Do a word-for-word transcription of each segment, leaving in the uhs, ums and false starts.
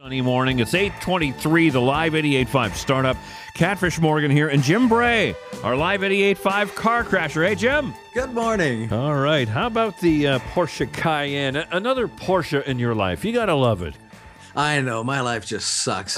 Sunny morning. It's eight twenty-three, the Live eighty-eight point five startup. Catfish Morgan here, and Jim Bray, our Live eighty-eight point five car crasher. Hey, Jim. Good morning. All right. How about the uh, Porsche Cayenne? Another Porsche in your life. You got to love it. I know, my life just sucks.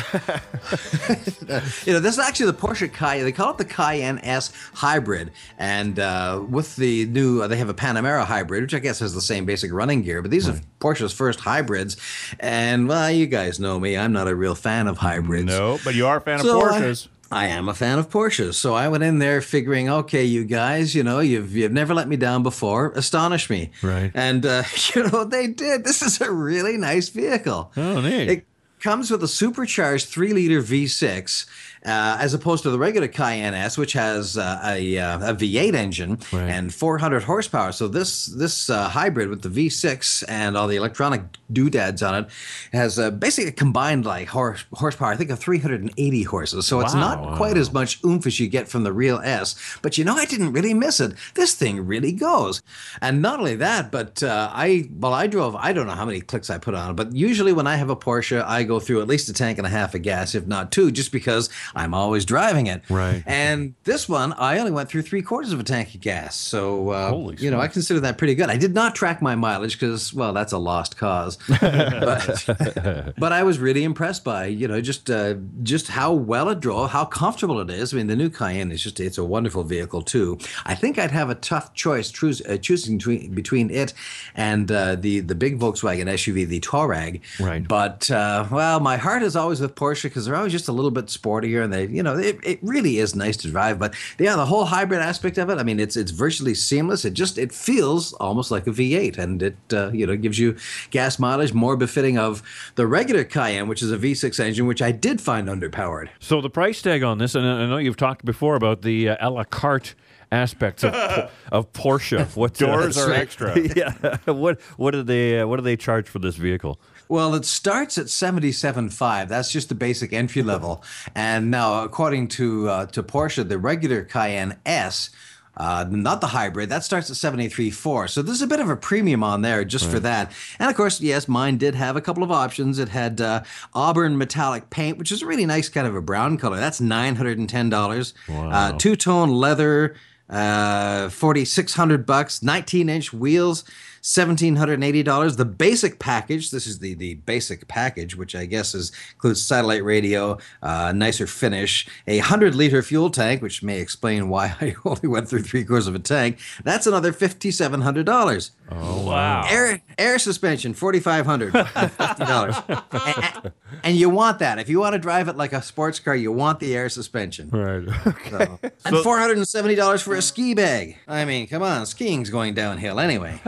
You know, this is actually the Porsche Cayenne. They call it the Cayenne S Hybrid. And uh, with the new, uh, they have a Panamera Hybrid, which I guess has the same basic running gear. But these right. are Porsche's first hybrids. And, well, you guys know me. I'm not a real fan of hybrids. No, but you are a fan so of Porsches. I, I am a fan of Porsches, so I went in there figuring, okay, you guys, you know, you've you've never let me down before. Astonish me, right? And uh, you know they did. This is a really nice vehicle. Oh, neat. It comes with a supercharged three liter V six. Uh, as opposed to the regular Cayenne S, which has uh, a, uh, a V eight engine right. and four hundred horsepower. So this this uh, hybrid with the V six and all the electronic doodads on it has uh, basically a combined like horse, horsepower, I think, of three hundred eighty horses. So it's wow, not wow. quite as much oomph as you get from the real S. But you know, I didn't really miss it. This thing really goes. And not only that, but uh, I, well, I drove, I don't know how many clicks I put on it, but usually when I have a Porsche, I go through at least a tank and a half of gas, if not two, just because I'm always driving it. Right. And this one, I only went through three quarters of a tank of gas. So, uh, Holy you know, I consider that pretty good. I did not track my mileage because, well, that's a lost cause. but, but I was really impressed by, you know, just uh, just how well it drove, how comfortable it is. I mean, the new Cayenne is just, it's a wonderful vehicle, too. I think I'd have a tough choice choose, uh, choosing between, between it and uh, the, the big Volkswagen S U V, the Touareg. Right. But, uh, well, my heart is always with Porsche because they're always just a little bit sportier and they, you know, it, it really is nice to drive. But yeah, the whole hybrid aspect of it, I mean, it's it's virtually seamless. It just, it feels almost like a V eight, and it, uh, you know, gives you gas mileage more befitting of the regular Cayenne, which is a V six engine, which I did find underpowered. So the price tag on this, and I know you've talked before about the uh, a la carte aspects of of Porsche. What doors uh, are extra? Yeah. What what do they uh, what do they charge for this vehicle? Well, it starts at seventy-seven point five. That's just the basic entry level. And now, according to uh, to Porsche, the regular Cayenne S, uh, not the hybrid, that starts at seventy-three point four. So there's a bit of a premium on there just right. for that. And of course, yes, mine did have a couple of options. It had uh, auburn metallic paint, which is a really nice kind of a brown color. That's nine hundred ten dollars. Wow. Uh, two-tone leather, uh, forty-six hundred bucks, nineteen inch wheels, seventeen eighty dollars. The basic package, this is the, the basic package, which I guess is, includes satellite radio, uh, nicer finish, a one hundred liter fuel tank, which may explain why I only went through three quarters of a tank. That's another five thousand seven hundred dollars. Oh, wow. Air, air suspension, four thousand five hundred fifty dollars. and, and you want that. If you want to drive it like a sports car, you want the air suspension. Right. Okay. So, and four hundred seventy dollars for a ski bag. I mean, come on, skiing's going downhill anyway.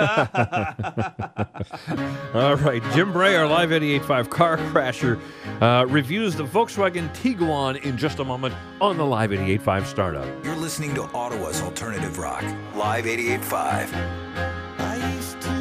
All right, Jim Bray, our Live eighty-eight point five car crasher, uh, reviews the Volkswagen Tiguan in just a moment on the Live eighty-eight point five startup. You're listening to Ottawa's Alternative Rock, Live eighty-eight point five. I used to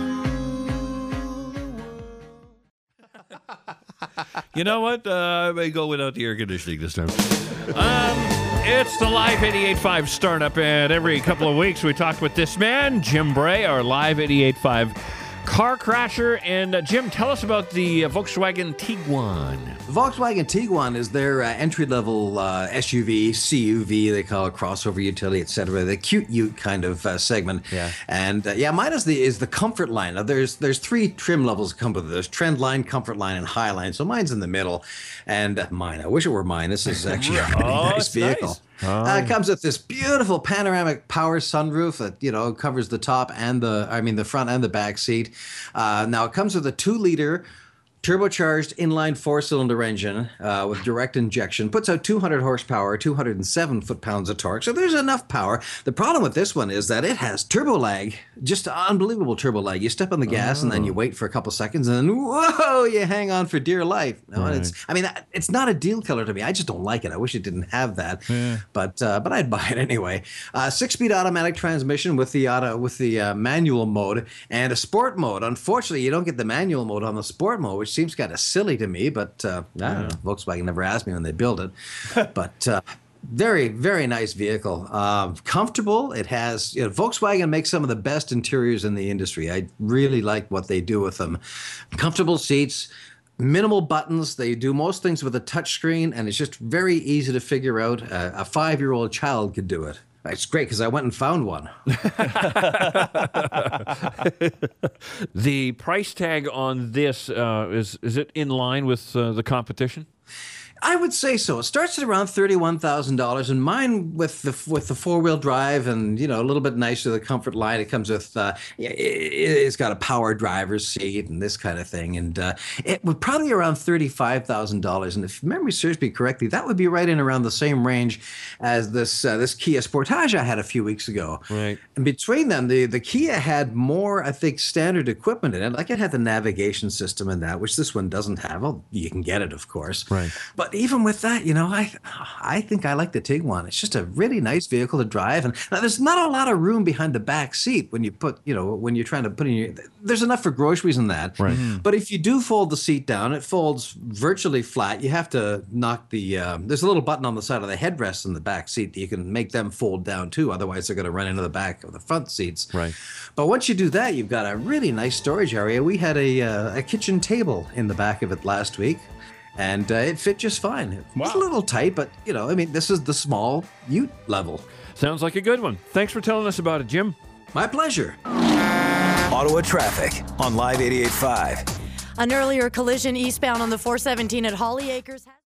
You know what? Uh, I may go without the air conditioning this time. Um, it's the Live eighty-eight point five startup, and every couple of weeks we talk with this man, Jim Bray, our Live eighty-eight point five car crasher. And uh, Jim, tell us about the uh, Volkswagen Tiguan. The Volkswagen Tiguan is their uh, entry-level uh, S U V, C U V, they call it, crossover utility, et cetera. The cute ute kind of uh, segment. Yeah. And uh, yeah, mine is the is the comfort line. Now, there's there's three trim levels that come with it. There's trend line, comfort line, and high line. So mine's in the middle. And uh, mine, I wish it were mine. This is actually a really oh, nice vehicle. Nice. Oh. Uh, it comes with this beautiful panoramic power sunroof that, you know, covers the top and the, I mean, the front and the back seat. Uh, now, it comes with a two liter turbocharged inline four-cylinder engine uh, with direct injection. Puts out two hundred horsepower, two hundred seven foot-pounds of torque. So there's enough power. The problem with this one is that it has turbo lag, just unbelievable turbo lag. You step on the gas oh. and then you wait for a couple seconds and then, whoa, you hang on for dear life. No, right. it's, I mean, it's not a deal killer to me. I just don't like it. I wish it didn't have that. Yeah. But uh, but I'd buy it anyway. Uh, six-speed automatic transmission with the auto with the uh, manual mode and a sport mode. Unfortunately, you don't get the manual mode on the sport mode, which seems kind of silly to me, but uh, I don't know. Volkswagen never asked me when they built it. But uh, very, very nice vehicle. Uh, comfortable. It has, you know, Volkswagen makes some of the best interiors in the industry. I really like what they do with them. Comfortable seats. minimal buttons. They do most things with a touch screen, and it's just very easy to figure out. Uh, a five-year-old child could do it. It's great because I went and found one. The price tag on this, uh, is is it in line with uh, the competition? I would say so. It starts at around thirty-one thousand dollars, and mine with the with the four wheel drive and you know a little bit nicer the comfort line. It comes with uh, it, it's got a power driver's seat and this kind of thing, and uh, it would probably around thirty-five thousand dollars. And if memory serves me correctly, that would be right in around the same range as this uh, this Kia Sportage I had a few weeks ago. Right. And between them, the the Kia had more, I think, standard equipment in it. Like it had the navigation system and that, which this one doesn't have. Well, you can get it, of course. Right. But even with that, you know, I I think I like the Tiguan. It's just a really nice vehicle to drive, and now there's not a lot of room behind the back seat when you put, you know, when you're trying to put in your. There's enough for groceries in that. Right. Mm-hmm. But if you do fold the seat down, it folds virtually flat. You have to knock the. Um, there's a little button on the side of the headrest in the back seat that you can make them fold down too. Otherwise, they're going to run into the back of the front seats. Right. But once you do that, you've got a really nice storage area. We had a uh, a kitchen table in the back of it last week. And uh, it fit just fine. It was Wow. a little tight, but, you know, I mean, this is the small Ute level. Sounds like a good one. Thanks for telling us about it, Jim. My pleasure. Ottawa traffic on Live eighty-eight point five. An earlier collision eastbound on the four seventeen at Holly Acres.